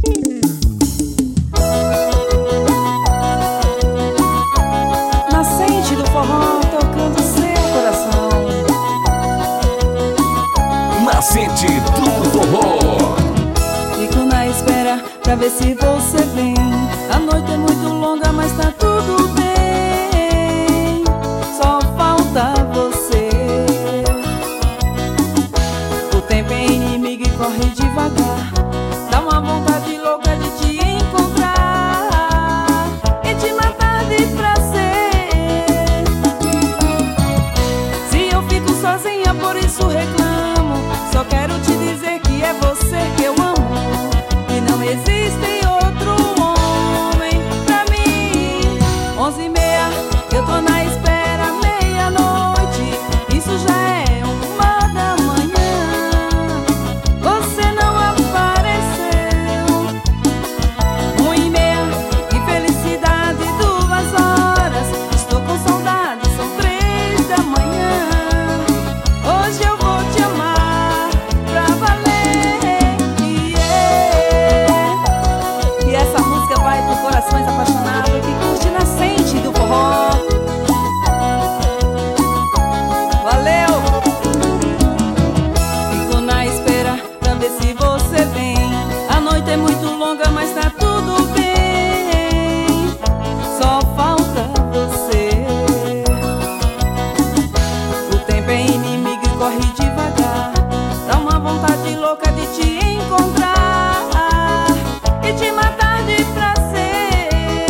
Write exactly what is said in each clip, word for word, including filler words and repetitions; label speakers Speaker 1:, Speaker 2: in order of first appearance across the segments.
Speaker 1: Nascente do forró tocando seu coração.
Speaker 2: Nascente do forró.
Speaker 1: Fico na espera pra ver se você vem. A noite é muito longa, mas tá tudo bem. Só falta você. O tempo é inimigo e corre devagar. Dá uma vontade louca de te encontrar e te matar de prazer. Se eu fico sozinha, por isso reclamo. Só quero te dizer que é você que eu amo, e não existe outro homem pra mim. Onze e meia, eu tô na espera, meia-noite, isso já é uma da manhã. Você não apareceu. Um e meia, que felicidade, duas horas, estou com saudade, são três da manhã. Hoje eu vou te amar pra valer, yeah. E essa música vai por corações apaixonados que curte Nascente do forró. Valeu! Fico na espera pra ver se você vem. A noite é muito longa, mas tá tudo bem. Só falta você. O tempo é inimigo e corre devagar. Dá uma vontade louca de te encontrar e te matar de prazer.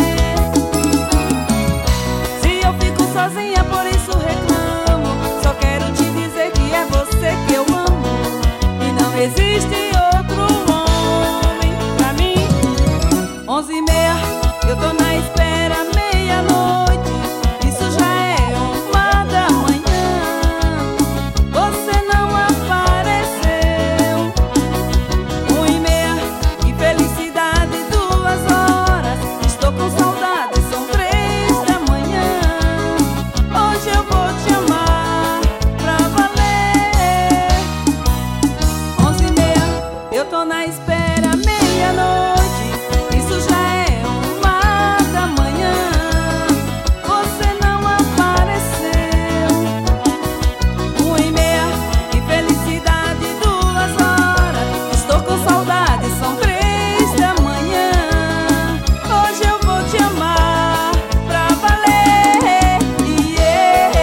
Speaker 1: Se eu fico sozinha, por isso reclamo. Só quero te dizer que é você que eu amo, e não existe outro homem pra mim. Onze e meia, eu tô na espera, meia-noite, isso já é uma da manhã. Você não apareceu. Um e meia, que felicidade, duas horas, estou com saudade, são três da manhã. Hoje eu vou te amar pra valer. Onze e meia, eu tô na espera, meia-noite, isso já é uma da manhã. Você não apareceu. Um e meia, que felicidade, duas horas, estou com saudade, são três da manhã. Hoje eu vou te amar pra valer, yeah.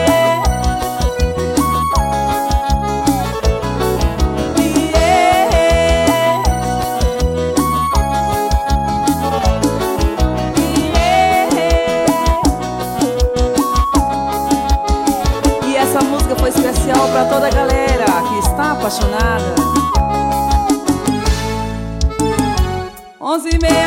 Speaker 1: Yeah. E essa música foi especial pra toda a galera que está apaixonada. Onze e meia.